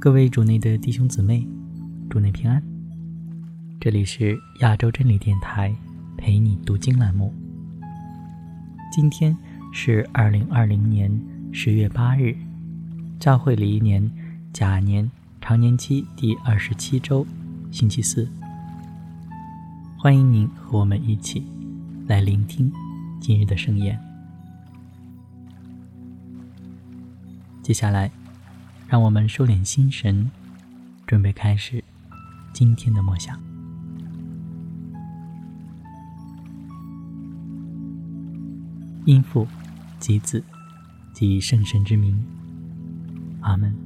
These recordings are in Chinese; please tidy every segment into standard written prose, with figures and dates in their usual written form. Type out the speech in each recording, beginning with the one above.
各位主内的弟兄姊妹，主内平安。这里是亚洲真理电台陪你读经栏目。今天是2020年10月8日，教会历年甲年常年期第27周，星期四。欢迎您和我们一起来聆听今日的圣言。接下来让我们收敛心神，准备开始今天的默想。因父及子及圣神之名，阿们。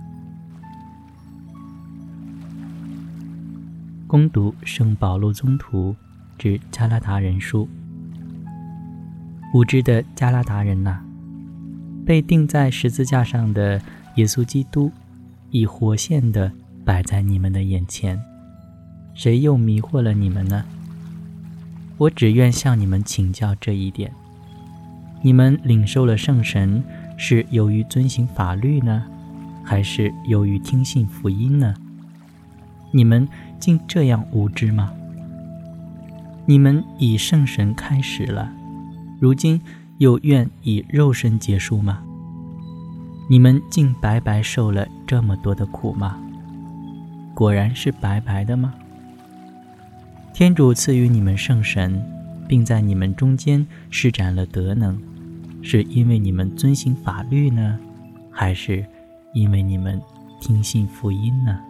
恭读圣保禄宗徒致加拉达人书。无知的加拉达人哪，被钉在十字架上的耶稣基督已活现地摆在你们的眼前，谁又迷惑了你们呢？我只愿向你们请教这一点：你们领受了圣神，是由于遵行法律呢，还是由于听信福音呢？你们竟这样无知吗？你们以圣神开始了，如今又愿以肉身结束吗？你们竟白白受了这么多的苦吗？果然是白白的吗？天主赐予你们圣神，并在你们中间施展了德能，是因为你们遵行法律呢，还是因为你们听信福音呢？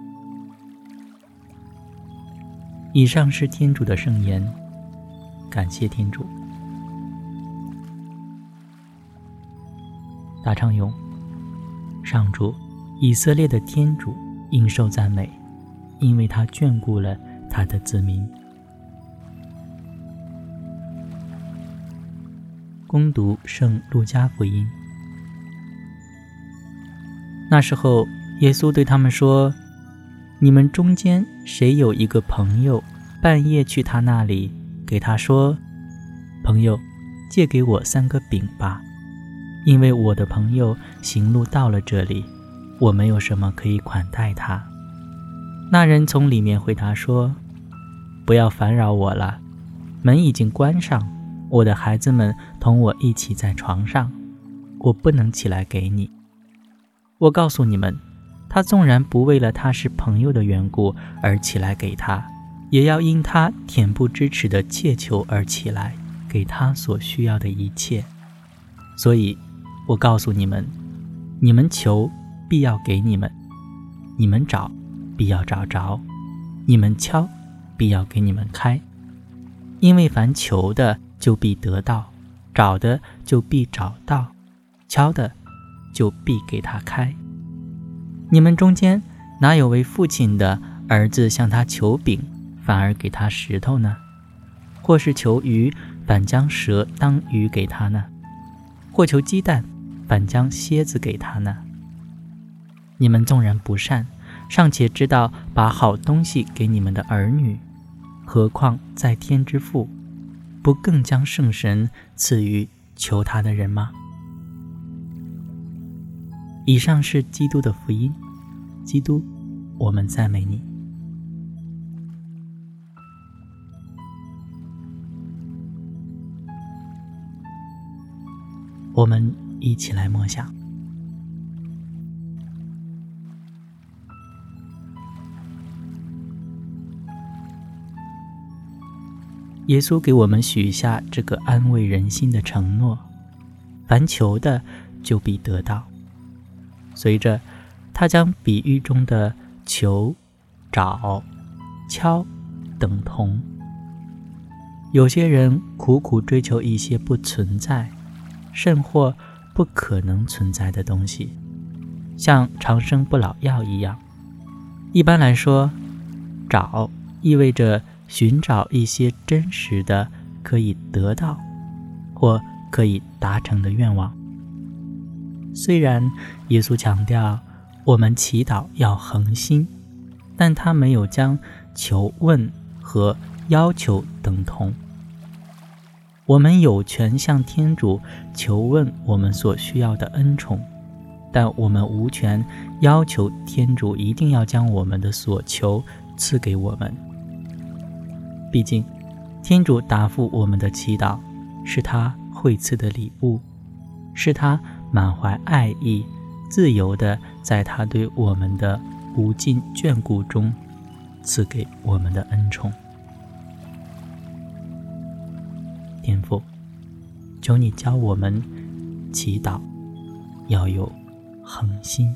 以上是天主的圣言，感谢天主。大唱咏：上主，以色列的天主应受赞美，因为他眷顾了他的子民。恭读圣路加福音。那时候，耶稣对他们说：你们中间谁有一个朋友，半夜去他那里，给他说：朋友，借给我3个饼吧，因为我的朋友行路到了这里，我没有什么可以款待他。那人从里面回答说：不要烦扰我了，门已经关上，我的孩子们同我一起在床上，我不能起来给你。我告诉你们，他纵然不为了他是朋友的缘故而起来给他，也要因他恬不知耻的切求而起来，给他所需要的一切。所以我告诉你们，你们求，必要给你们；你们找，必要找着；你们敲，必要给你们开。因为凡求的，就必得到；找的，就必找到；敲的，就必给他开。你们中间哪有为父亲的儿子向他求饼，反而给他石头呢？或是求鱼，反将蛇当鱼给他呢？或求鸡蛋，反将蝎子给他呢？你们纵然不善，尚且知道把好东西给你们的儿女，何况在天之父，不更将圣神赐予求他的人吗？以上是基督的福音。基督，我们赞美你。我们一起来默想。耶稣给我们许下这个安慰人心的承诺：凡求的，就必得到。随着他将比喻中的求、找、敲等同。有些人苦苦追求一些不存在，甚或不可能存在的东西，像长生不老药一样。一般来说，找意味着寻找一些真实的可以得到或可以达成的愿望。虽然耶稣强调我们祈祷要恒心，但他没有将求问和要求等同。我们有权向天主求问我们所需要的恩宠， 但我们无权要求天主一定要将我们的所求赐给我们。毕竟，天主答复我们的祈祷，是他惠赐的礼物，是他满怀爱意、自由地在他对我们的无尽眷顾中赐给我们的恩宠。天父，求你教我们祈祷要有恒心。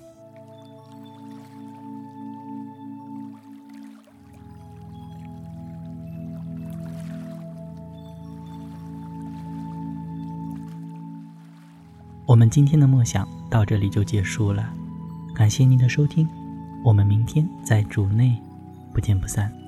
我们今天的默想到这里就结束了，感谢您的收听，我们明天在主内不见不散。